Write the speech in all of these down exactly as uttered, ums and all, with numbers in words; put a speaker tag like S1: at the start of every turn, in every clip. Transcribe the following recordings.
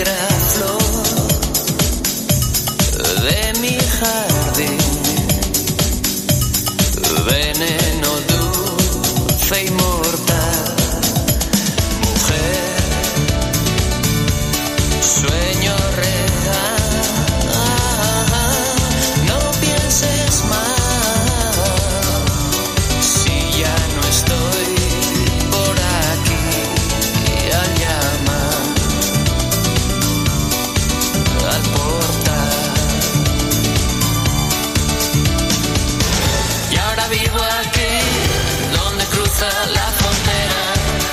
S1: negra flor de mi jardín, veneno dulce y mortal, mujer, sueño real, no pienses más, si ya no estoy por aquí al llamar al portal. Y ahora vivo aquí, donde cruza la frontera,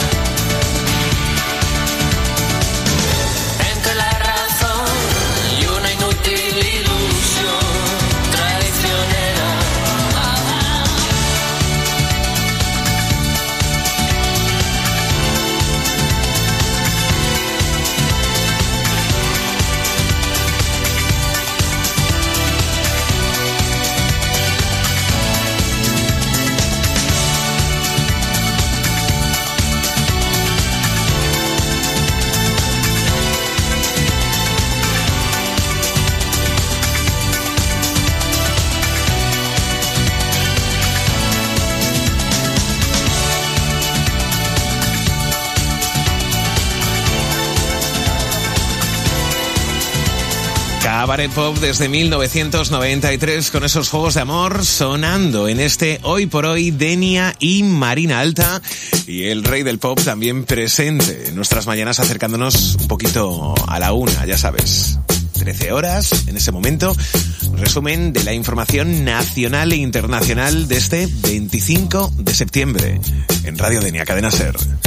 S1: entre la razón y una inútil ilusión traicionera.
S2: Cabaret Pop desde mil novecientos noventa y tres con esos juegos de amor sonando en este Hoy por Hoy, Denia y Marina Alta y el rey del pop también presente en nuestras mañanas acercándonos un poquito a la una, ya sabes, trece horas en ese momento, resumen de la información nacional e internacional de este veinticinco de septiembre en Radio Denia, Cadena SER.